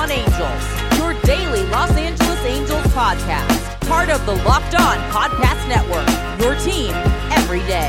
On Angels, your daily Los Angeles Angels podcast. Part of the Locked On Podcast Network, your team every day.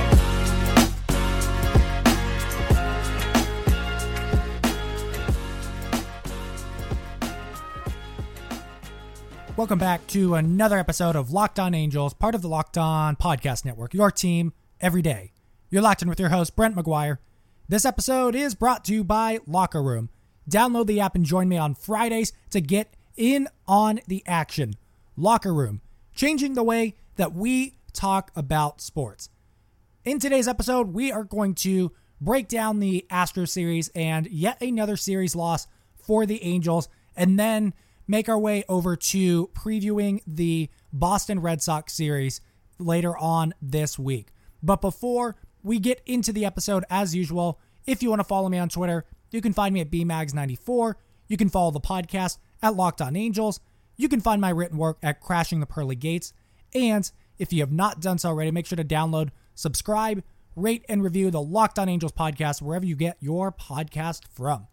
Welcome back to another episode of Locked On Angels, part of the Locked On Podcast Network, your team every day. You're locked in with your host, Brent McGuire. This episode is brought to you by Locker Room. Download the app and join me on Fridays to get in on the action. Locker Room, changing the way that we talk about sports. In today's episode, we are going to break down the Astros series and yet another series loss for the Angels, and then make our way over to previewing the Boston Red Sox series later on this week. But before we get into the episode, as usual, if you want to follow me on Twitter, you can find me at BMags94. You can follow the podcast at Locked On Angels. You can find my written work at Crashing the Pearly Gates. And if you have not done so already, make sure to download, subscribe, rate, and review the Locked On Angels podcast wherever you get your podcast from.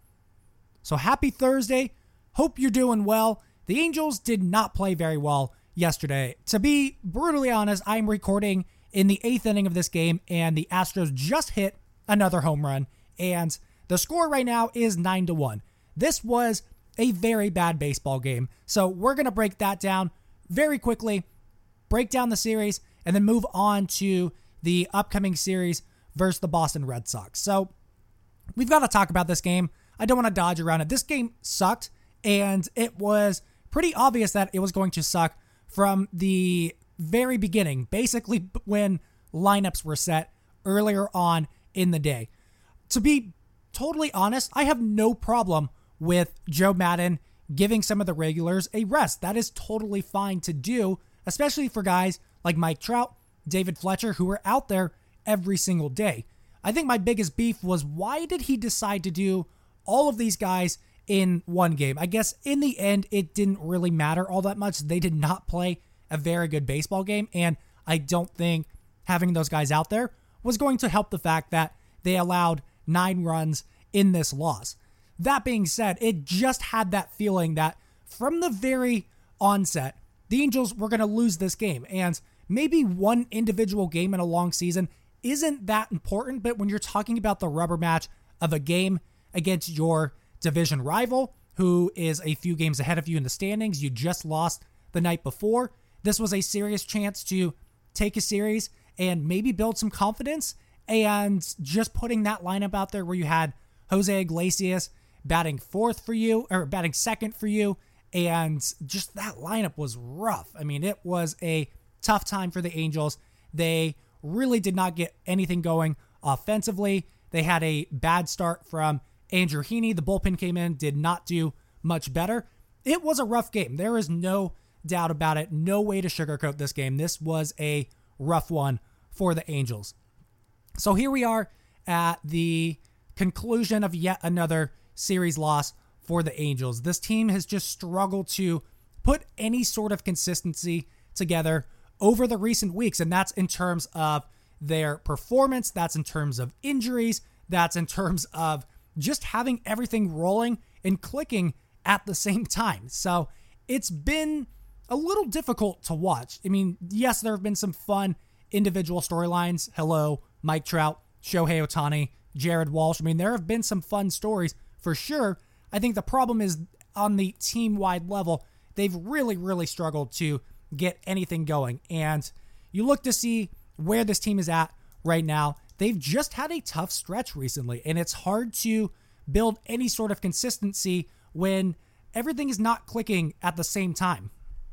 So happy Thursday. Hope you're doing well. The Angels did not play very well yesterday. To be brutally honest, I'm recording in the 8th inning of this game, and the Astros just hit another home run, and the score right now is 9-1. This was a very bad baseball game, so we're going to break that down very quickly, break down the series, and then move on to the upcoming series versus the Boston Red Sox. So we've got to talk about this game. I don't want to dodge around it. This game sucked. And it was pretty obvious that it was going to suck from the very beginning, basically when lineups were set earlier on in the day. To be totally honest, I have no problem with Joe Maddon giving some of the regulars a rest. That is totally fine to do, especially for guys like Mike Trout, David Fletcher, who were out there every single day. I think my biggest beef was, why did he decide to do all of these guys in one game? I guess in the end, it didn't really matter all that much. They did not play a very good baseball game, and I don't think having those guys out there was going to help the fact that they allowed 9 runs in this loss. That being said, it just had that feeling that from the very onset, the Angels were going to lose this game, and maybe one individual game in a long season isn't that important, but when you're talking about the rubber match of a game against your division rival, who is a few games ahead of you in the standings, you just lost the night before. This was a serious chance to take a series and maybe build some confidence, and just putting that lineup out there where you had Jose Iglesias batting batting second for you, and just that lineup was rough. I mean, it was a tough time for the Angels. They really did not get anything going offensively. They had a bad start from Andrew Heaney. The bullpen came in, did not do much better. It was a rough game. There is no doubt about it. No way to sugarcoat this game. This was a rough one for the Angels. So here we are at the conclusion of yet another series loss for the Angels. This team has just struggled to put any sort of consistency together over the recent weeks, and that's in terms of their performance, that's in terms of injuries, that's in terms of just having everything rolling and clicking at the same time. So it's been a little difficult to watch. I mean, yes, there have been some fun individual storylines. Hello, Mike Trout, Shohei Ohtani, Jared Walsh. I mean, there have been some fun stories for sure. I think the problem is on the team-wide level, they've really, really struggled to get anything going. And you look to see where this team is at right now. They've just had a tough stretch recently, and it's hard to build any sort of consistency when everything is not clicking at the same time.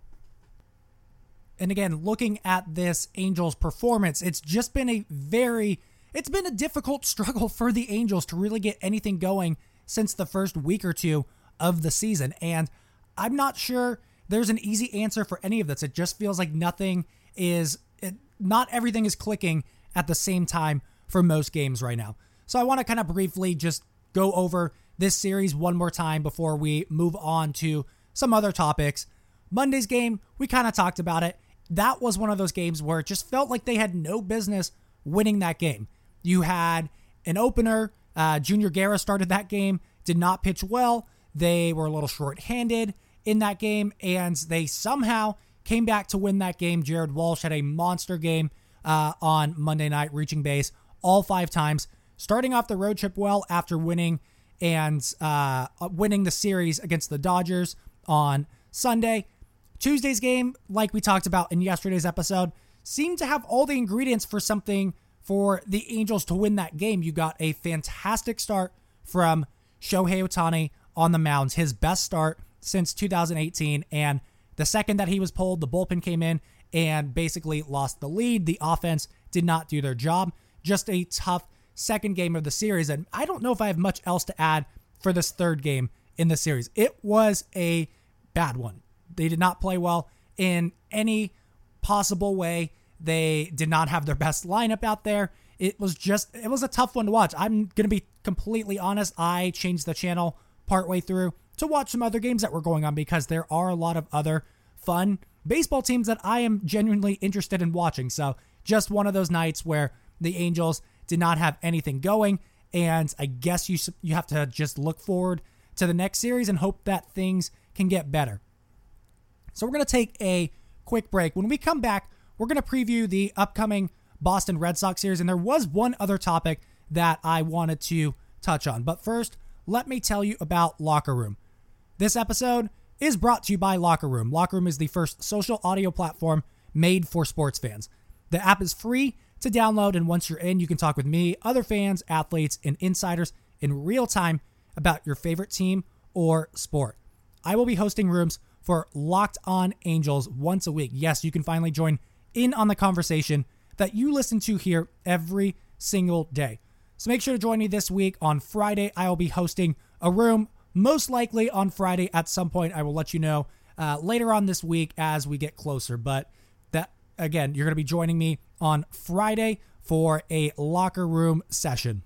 And again, looking at this Angels performance, it's been a difficult struggle for the Angels to really get anything going since the first week or two of the season. And I'm not sure there's an easy answer for any of this. It just feels like not everything is clicking at the same time for most games right now. So I want to kind of briefly just go over this series one more time before we move on to some other topics. Monday's game, we kind of talked about it. That was one of those games where it just felt like they had no business winning that game. You had an opener. Junior Guerra started that game, did not pitch well. they were a little short-handed in that game, and they somehow came back to win that game. Jared Walsh had a monster game on Monday night, reaching base all 5 times, starting off the road trip well after winning the series against the Dodgers on Sunday. Tuesday's game, like we talked about in yesterday's episode, seemed to have all the ingredients for something for the Angels to win that game. You got a fantastic start from Shohei Ohtani on the mound, his best start since 2018, and the second that he was pulled, the bullpen came in and basically lost the lead. The offense did not do their job. Just a tough second game of the series, and I don't know if I have much else to add for this third game in the series. It was a bad one. They did not play well in any possible way. They did not have their best lineup out there. It was a tough one to watch. I'm going to be completely honest. I changed the channel partway through to watch some other games that were going on because there are a lot of other fun baseball teams that I am genuinely interested in watching. So just one of those nights where the Angels did not have anything going, and I guess you have to just look forward to the next series and hope that things can get better. So we're going to take a quick break. When we come back, we're going to preview the upcoming Boston Red Sox series, and there was one other topic that I wanted to touch on. But first, let me tell you about Locker Room. This episode is brought to you by Locker Room. Locker Room is the first social audio platform made for sports fans. The app is free to download, and once you're in, you can talk with me, other fans, athletes, and insiders in real time about your favorite team or sport. I will be hosting rooms for Locked On Angels once a week. Yes, you can finally join in on the conversation that you listen to here every single day. So make sure to join me this week on Friday. I will be hosting a room, most likely on Friday at some point. I will let you know later on this week as we get closer. But that, again, you're going to be joining me on Friday for a Locker Room session.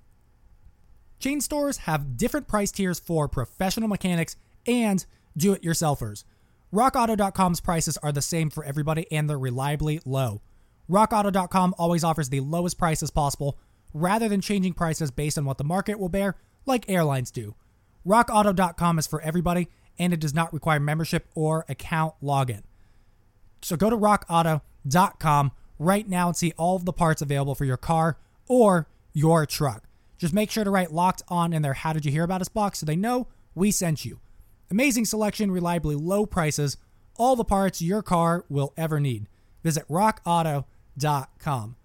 Chain stores have different price tiers for professional mechanics and do-it-yourselfers. RockAuto.com's prices are the same for everybody, and they're reliably low. RockAuto.com always offers the lowest prices possible, rather than changing prices based on what the market will bear, like airlines do. RockAuto.com is for everybody, and it does not require membership or account login. So go to RockAuto.com right now and see all of the parts available for your car or your truck. Just make sure to write Locked On in their How Did You Hear About Us box so they know we sent you. Amazing selection, reliably low prices, all the parts your car will ever need. Visit rockauto.com.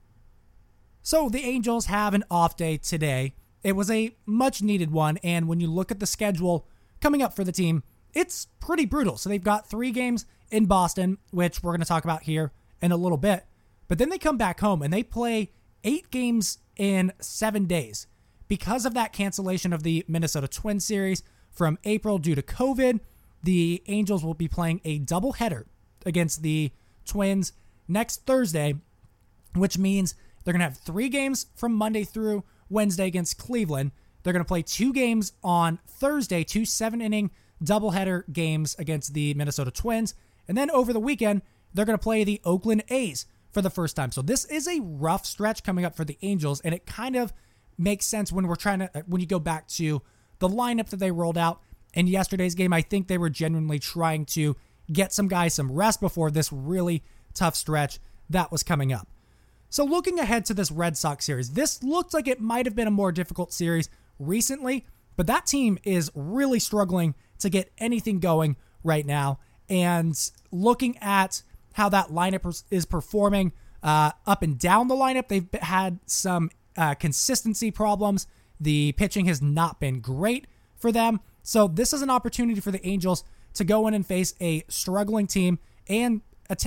So the Angels have an off day today. It was a much needed one, and when you look at the schedule coming up for the team, it's pretty brutal. So they've got 3 games in Boston, which we're going to talk about here in a little bit. But then they come back home and they play 8 games in 7 days. Because of that cancellation of the Minnesota Twins series from April due to COVID, the Angels will be playing a doubleheader against the Twins next Thursday, which means they're going to have 3 games from Monday through Wednesday against Cleveland. They're going to play 2 games on Thursday, 2 7-inning doubleheader games against the Minnesota Twins. And then over the weekend, they're going to play the Oakland A's for the first time. So this is a rough stretch coming up for the Angels, and it kind of makes sense when you go back to the lineup that they rolled out in yesterday's game. I think they were genuinely trying to get some guys some rest before this really tough stretch that was coming up. So looking ahead to this Red Sox series, this looked like it might have been a more difficult series recently, but that team is really struggling to get anything going right now. And looking at how that lineup is performing up and down the lineup, they've had some consistency problems. The pitching has not been great for them. So this is an opportunity for the Angels to go in and face a struggling team and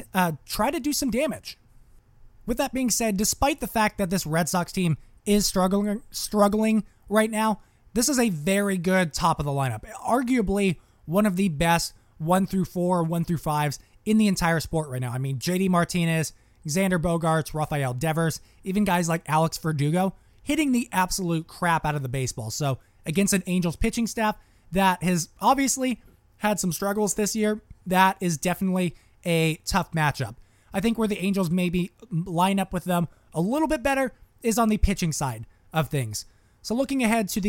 try to do some damage. With that being said, despite the fact that this Red Sox team is struggling right now, this is a very good top of the lineup. Arguably one of the best 1 through 4, 1 through 5s in the entire sport right now. I mean, JD Martinez, Xander Bogaerts, Rafael Devers, even guys like Alex Verdugo hitting the absolute crap out of the baseball. So against an Angels pitching staff that has obviously had some struggles this year, that is definitely a tough matchup. I think where the Angels maybe line up with them a little bit better is on the pitching side of things. So looking ahead to the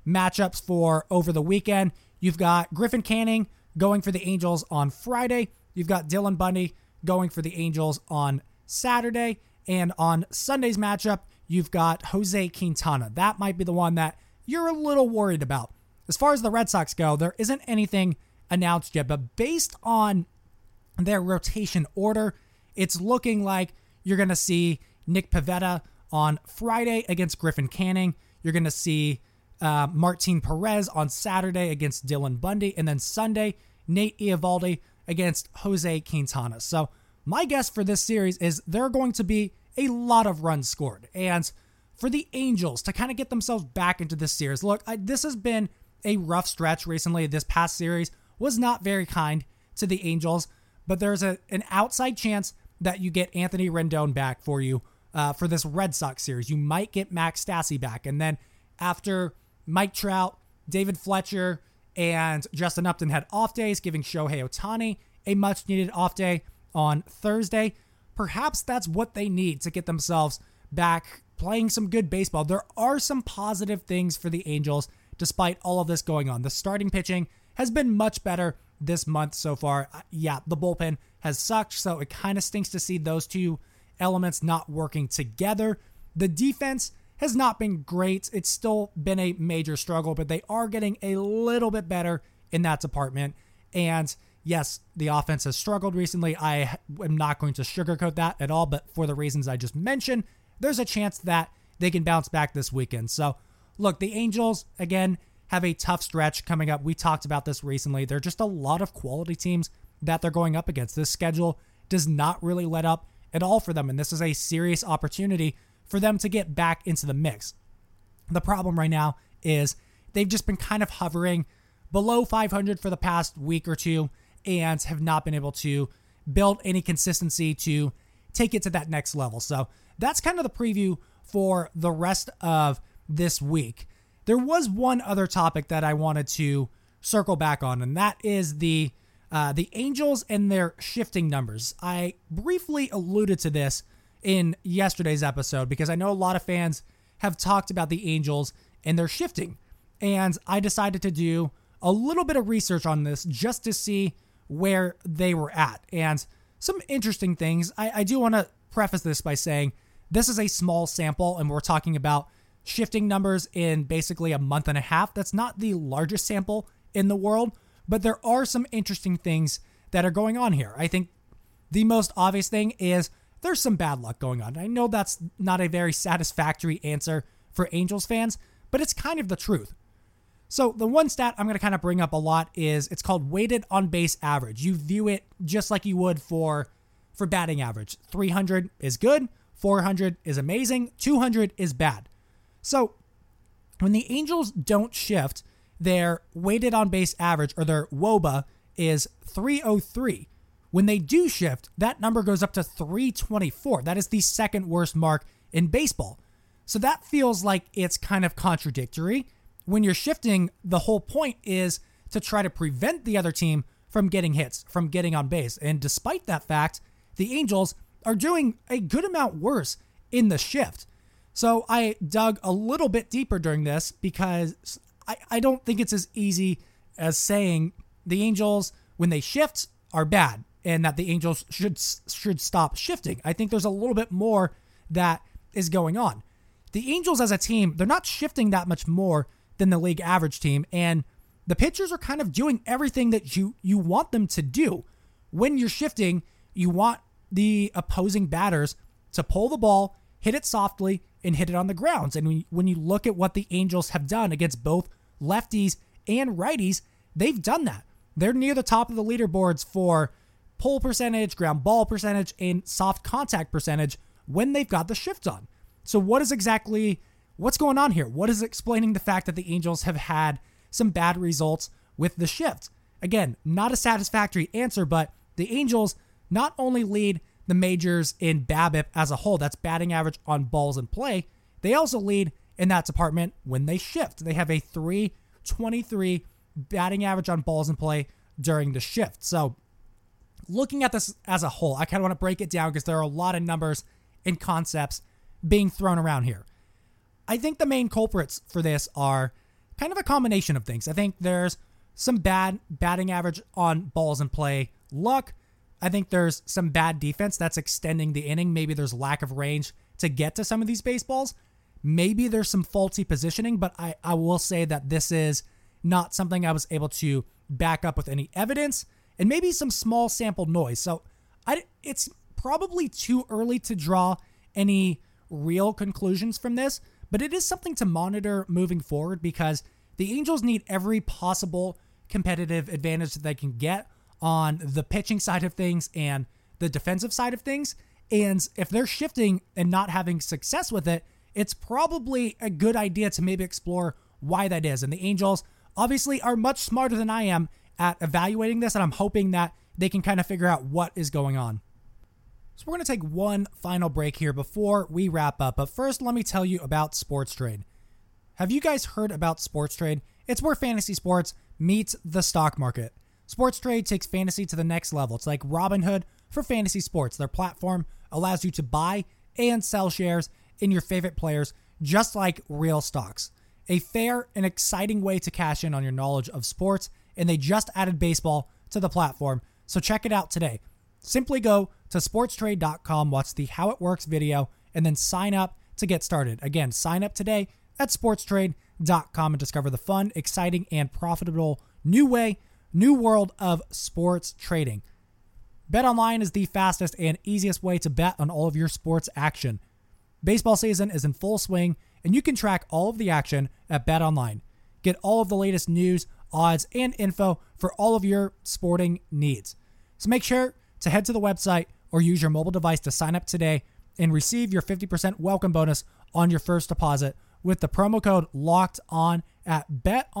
matchups for over the weekend. You've got Griffin Canning going for the Angels on Friday. You've got Dylan Bundy going for the Angels on Saturday. And on Sunday's matchup, you've got Jose Quintana. That might be the one that you're a little worried about. As far as the Red Sox go, there isn't anything announced yet, but based on their rotation order, it's looking like you're going to see Nick Pivetta on Friday against Griffin Canning. You're going to see Martin Perez on Saturday against Dylan Bundy. And then Sunday, Nate Eovaldi against Jose Quintana. So my guess for this series is there are going to be a lot of runs scored. And for the Angels to kind of get themselves back into this series, look, this has been a rough stretch recently. This past series was not very kind to the Angels, but there's an outside chance that you get Anthony Rendon back for you for this Red Sox series. You might get Max Stassi back. And then after Mike Trout, David Fletcher, and Justin Upton had off days, giving Shohei Ohtani a much-needed off day on Thursday, perhaps that's what they need to get themselves back playing some good baseball. There are some positive things for the Angels despite all of this going on. The starting pitching has been much better this month so far. Yeah, the bullpen has sucked, so it kind of stinks to see those two elements not working together. The defense has not been great. It's still been a major struggle, but they are getting a little bit better in that department. And yes, the offense has struggled recently. I am not going to sugarcoat that at all, but for the reasons I just mentioned, there's a chance that they can bounce back this weekend. So look, the Angels, again, have a tough stretch coming up. We talked about this recently. There are just a lot of quality teams that they're going up against. This schedule does not really let up at all for them, and this is a serious opportunity for them to get back into the mix. The problem right now is they've just been kind of hovering below 500 for the past week or two and have not been able to build any consistency to take it to that next level. So that's kind of the preview for the rest of this week. There was one other topic that I wanted to circle back on, and that is the Angels and their shifting numbers. I briefly alluded to this in yesterday's episode because I know a lot of fans have talked about the Angels and their shifting, and I decided to do a little bit of research on this just to see where they were at. And some interesting things. I do want to preface this by saying this is a small sample, and we're talking about shifting numbers in basically a month and a half. That's not the largest sample in the world, but there are some interesting things that are going on here. I think the most obvious thing is there's some bad luck going on. I know that's not a very satisfactory answer for Angels fans, but it's kind of the truth. So the one stat I'm going to kind of bring up a lot is it's called weighted on base average. You view it just like you would for batting average. 300 is good, 400 is amazing, 200 is bad. So when the Angels don't shift, their weighted on base average, or their WOBA, is 303. When they do shift, that number goes up to 324. That is the second worst mark in baseball. So that feels like it's kind of contradictory. When you're shifting, the whole point is to try to prevent the other team from getting hits, from getting on base. And despite that fact, the Angels are doing a good amount worse in the shift. So I dug a little bit deeper during this because I don't think it's as easy as saying the Angels, when they shift, are bad and that the Angels should stop shifting. I think there's a little bit more that is going on. The Angels as a team, they're not shifting that much more than the league average team, and the pitchers are kind of doing everything that you want them to do. When you're shifting, you want the opposing batters to pull the ball, hit it softly, and hit it on the grounds. And when you look at what the Angels have done against both lefties and righties, they've done that. They're near the top of the leaderboards for pull percentage, ground ball percentage, and soft contact percentage when they've got the shift on. So what's going on here? What is explaining the fact that the Angels have had some bad results with the shift? Again, not a satisfactory answer, but the Angels not only lead the majors in BABIP as a whole, that's batting average on balls in play, they also lead in that department when they shift. They have a 323 batting average on balls in play during the shift. So looking at this as a whole, I kind of want to break it down because there are a lot of numbers and concepts being thrown around here. I think the main culprits for this are kind of a combination of things. I think there's some bad batting average on balls in play luck. I think there's some bad defense that's extending the inning. Maybe there's lack of range to get to some of these baseballs. Maybe there's some faulty positioning, but I will say that this is not something I was able to back up with any evidence, and maybe some small sample noise. So it's probably too early to draw any real conclusions from this, but it is something to monitor moving forward because the Angels need every possible competitive advantage that they can get on the pitching side of things and the defensive side of things. And if they're shifting and not having success with it, it's probably a good idea to maybe explore why that is. And the Angels obviously are much smarter than I am at evaluating this, and I'm hoping that they can kind of figure out what is going on. So we're going to take one final break here before we wrap up. But first, let me tell you about Sports Trade. Have you guys heard about Sports Trade? It's where fantasy sports meets the stock market. Sports Trade takes fantasy to the next level. It's like Robinhood for fantasy sports. Their platform allows you to buy and sell shares in your favorite players, just like real stocks. A fair and exciting way to cash in on your knowledge of sports, and they just added baseball to the platform, so check it out today. Simply go to sportstrade.com, watch the How It Works video, and then sign up to get started. Again, sign up today at sportstrade.com and discover the fun, exciting, and profitable new world of sports trading. BetOnline is the fastest and easiest way to bet on all of your sports action. Baseball season is in full swing, and you can track all of the action at BetOnline. Get all of the latest news, odds, and info for all of your sporting needs. So make sure to head to the website or use your mobile device to sign up today and receive your 50% welcome bonus on your first deposit with the promo code LOCKEDON at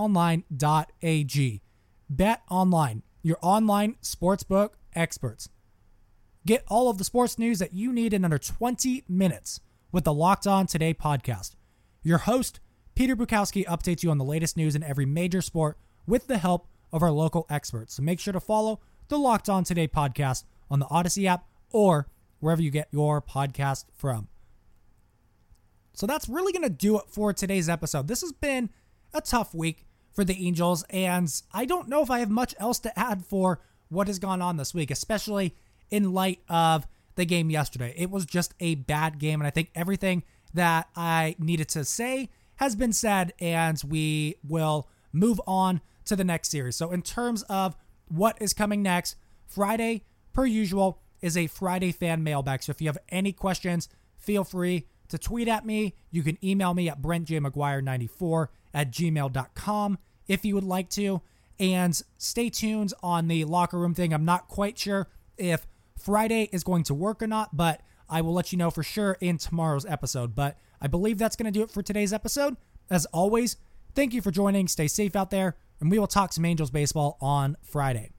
betonline.ag. BetOnline, your online sportsbook experts. Get all of the sports news that you need in under 20 minutes with the Locked On Today podcast. Your host, Peter Bukowski, updates you on the latest news in every major sport with the help of our local experts. So make sure to follow the Locked On Today podcast on the Odyssey app or wherever you get your podcast from. So that's really going to do it for today's episode. This has been a tough week for the Angels, and I don't know if I have much else to add for what has gone on this week, especially in light of the game yesterday. It was just a bad game, and I think everything that I needed to say has been said, and we will move on to the next series. So in terms of what is coming next, Friday, per usual, is a Friday fan mailbag. So if you have any questions, feel free to tweet at me. You can email me at brentjmcguire94@gmail.com if you would like to. And stay tuned on the locker room thing. I'm not quite sure if Friday is going to work or not, but I will let you know for sure in tomorrow's episode. But I believe that's going to do it for today's episode. As always, thank you for joining. Stay safe out there, and we will talk some Angels baseball on Friday.